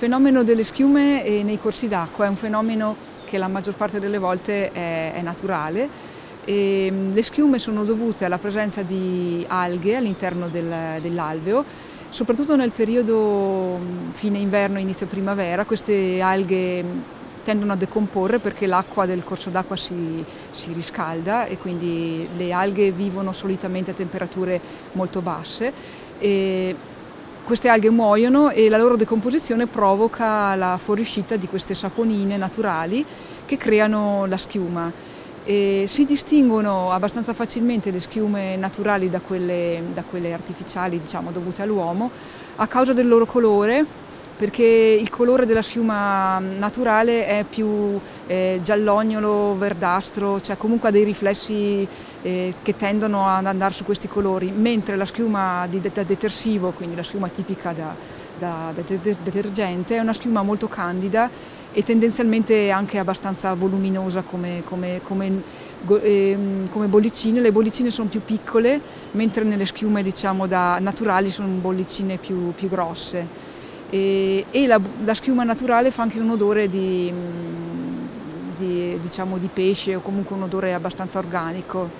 fenomeno delle schiume nei corsi d'acqua è un fenomeno che la maggior parte delle volte è naturale. Le schiume sono dovute alla presenza di alghe all'interno dell'alveo, soprattutto nel periodo fine inverno, inizio primavera. Queste alghe tendono a decomporre perché l'acqua del corso d'acqua si riscalda e quindi le alghe vivono solitamente a temperature molto basse. Queste alghe muoiono e la loro decomposizione provoca la fuoriuscita di queste saponine naturali che creano la schiuma. Si distinguono abbastanza facilmente le schiume naturali da quelle artificiali, diciamo, dovute all'uomo, a causa del loro colore, perché il colore della schiuma naturale è più giallognolo, verdastro, cioè comunque ha dei riflessi che tendono ad andare su questi colori, mentre la schiuma da detersivo, quindi la schiuma tipica da detergente, è una schiuma molto candida e tendenzialmente anche abbastanza voluminosa come bollicine. Le bollicine sono più piccole, mentre nelle schiume, diciamo, naturali sono bollicine più grosse. E la schiuma naturale fa anche un odore diciamo, di pesce, o comunque un odore abbastanza organico.